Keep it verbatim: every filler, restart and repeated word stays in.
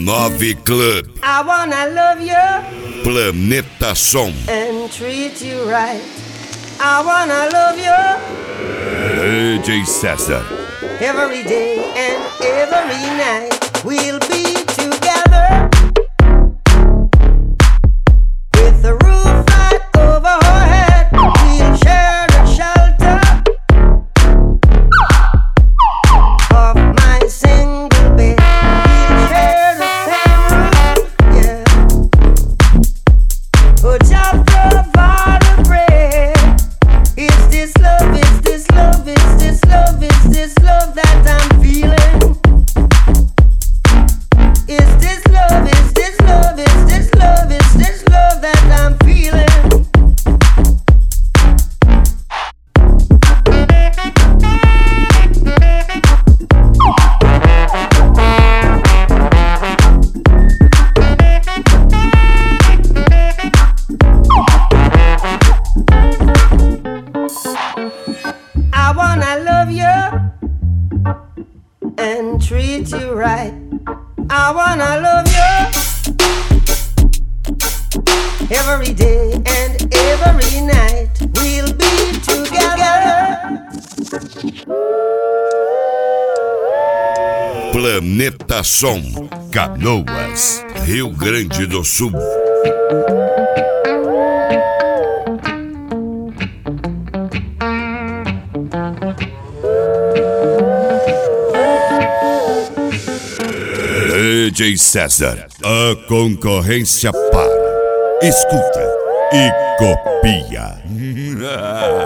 Nove Club. I wanna love you Planeta Som. and treat you right. I wanna love you D J César. every day and every night. We'll be together with the roof right over our head. We'll share the shelter of my single bed. We'll share the same roof, yeah. Oh, just provide the bread. It's this love, it's this love, it's this love, it's this love that I'm feeling. It's this love, it's this love, it's this love, it's this love that I'm feeling. I wanna love you and treat you right. I wanna love you every day and every night. We'll be together. Planeta Som. Canoas, Rio Grande do Sul. D J César. A concorrência para. Escuta e copia.